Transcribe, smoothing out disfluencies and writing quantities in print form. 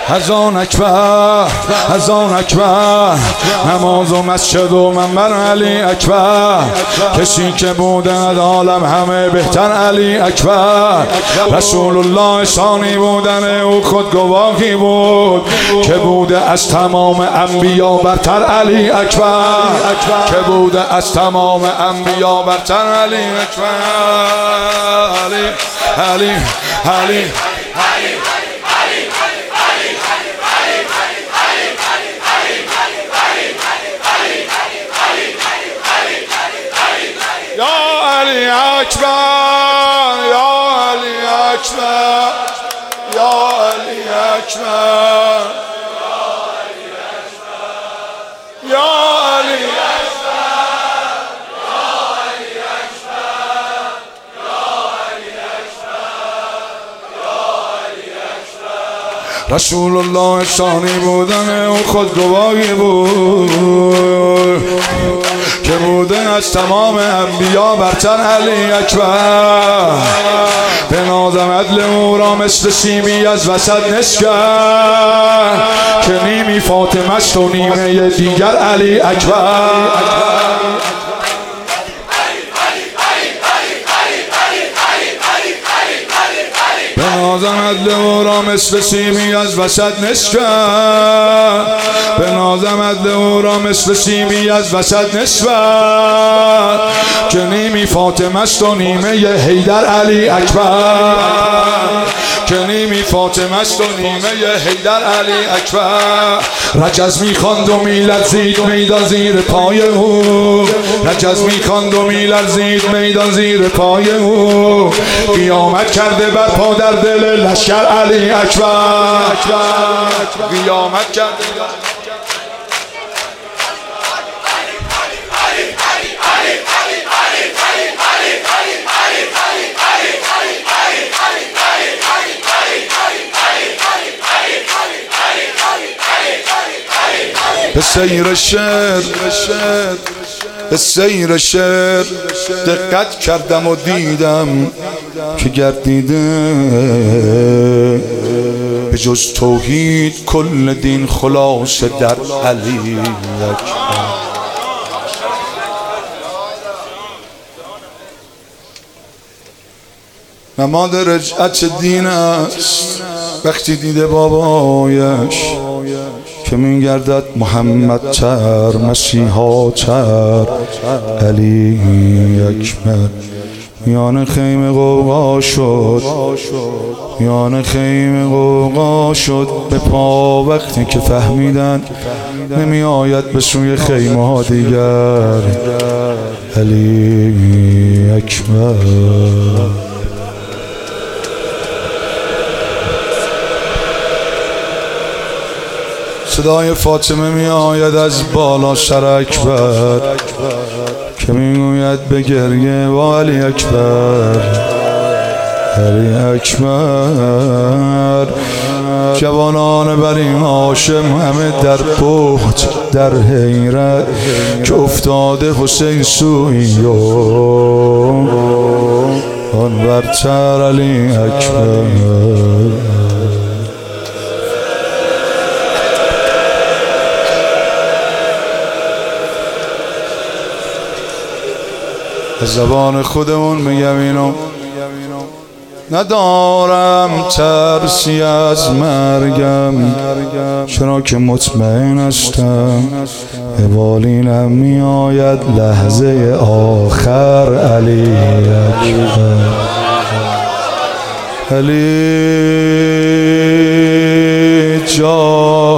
اذان اکبر اذان اکبر، نماز و مسجد و منبر علی اکبر، کسی که بوده از عالم همه بهتر علی اکبر، رسول الله ثانی بودن او خود گواهی بود که بوده از تمام انبیا برتر علی اکبر، که بوده از تمام انبیا برتر علی اکبر، علی علی علی یا علی اکبر، یا علی اکبر، یا علی اکبر، یا علی رسول الله ثانی بودن او خود گواهی بود که بوده از تمام انبیا برتر علی اکبر، به نازم عدل او را مثل سیمی از وسط نصف کرد که نیمی فاطمه است و نیمه دیگر علی اکبر، به نازم عدل او را مثل سیمی از وسط نصف کرد، به نازم عدل او را مثل سیمی از وسط نصف کرد که نیمی فاطمه است و نیمه حیدر علی اکبر، که نیمی فاطمه است و نیمه حیدر علی اکبر، رجز میخواند و میلرزید میدان زیر پای او، رجز میخواند و میلرزید میدان زیر پای او، قیامت کرده بر پا در دل لشکر علی اکبر، قیامت کرده به سیر شعر، به سیر شعر دقت کردم و دیدم که گردیده به جز توحید کل دین خلاصه در علی اکبر. نماد رجعت دین است وقتی دیده بابایش که میگردد محمد تر مسیحا تر علی اکبر، میان خیمه غوغا شد، میان خیمه غوغا شد به پا وقتی که فهمیدن نمی آید به سوی خیمه ها دیگر علی اکبر. صدای فاطمه می آید از بالا سر اکبر که می گوید به گریه و علی اکبر، علی اکبر. جوانان بنی هاشم همه در بهت در حیرت که افتاده حسین سوی آن برتر علی اکبر. از زبان خودمون میگم اینو، ندارم ترسی از مرگم چرا که مطمئن هستم به بالینم میآید لحظه آخر علی اکبر، علی جان.